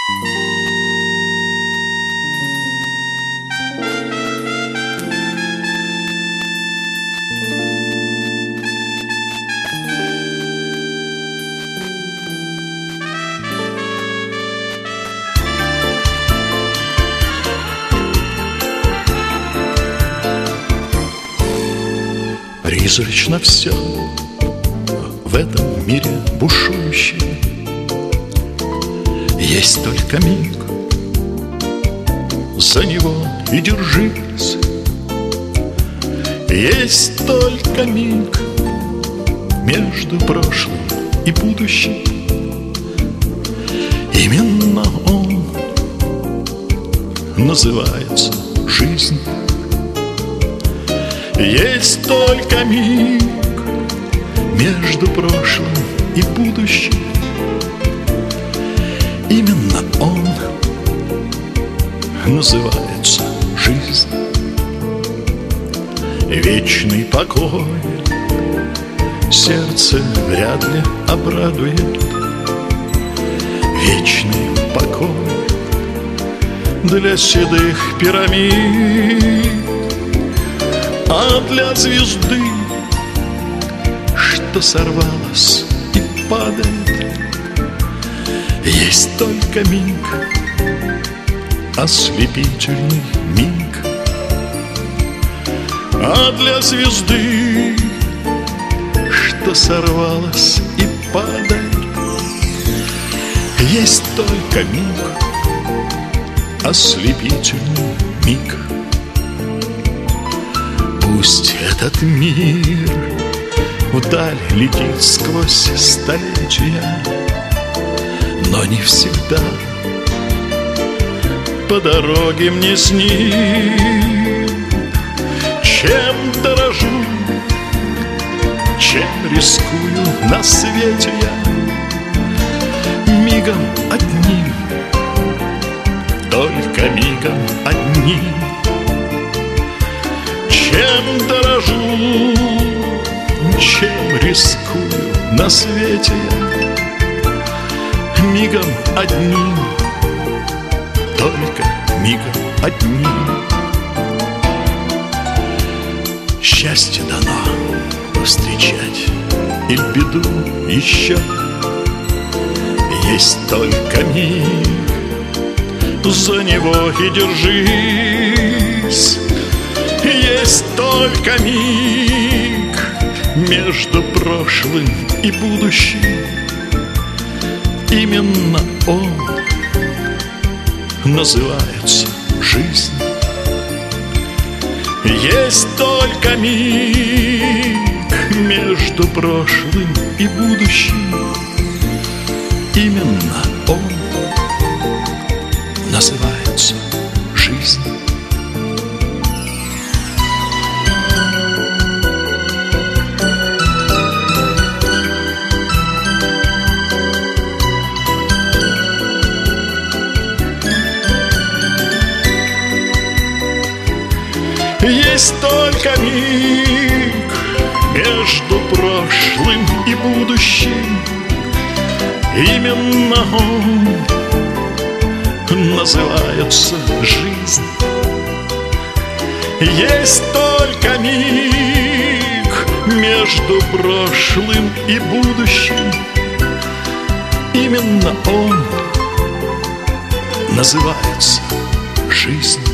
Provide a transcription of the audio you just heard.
Призрачно все в этом мире бушующем. Есть только миг, за него и держись. Есть только миг между прошлым и будущим. Именно он называется жизнь. Есть только миг между прошлым и будущим. Именно он называется жизнь. Вечный покой сердце вряд ли обрадует. Вечный покой для седых пирамид. А для звезды, что сорвалась и падает, есть только миг, ослепительный миг. А для звезды, что сорвалась и падает, есть только миг, ослепительный миг. Пусть этот мир вдаль летит сквозь столетия, но не всегда по дороге мне с ним. Чем дорожу, чем рискую на свете я, мигом одним, только мигом одним. Чем дорожу, чем рискую на свете я, мигом одним, только мигом одним. Счастье дано повстречать и беду еще. Есть только миг, за него и держись. Есть только миг между прошлым и будущим. Именно он называется жизнь. Есть только миг между прошлым и будущим. Именно он называется жизнь. Есть только миг между прошлым и будущим. Именно он называется жизнь. Есть только миг между прошлым и будущим. Именно он называется жизнь.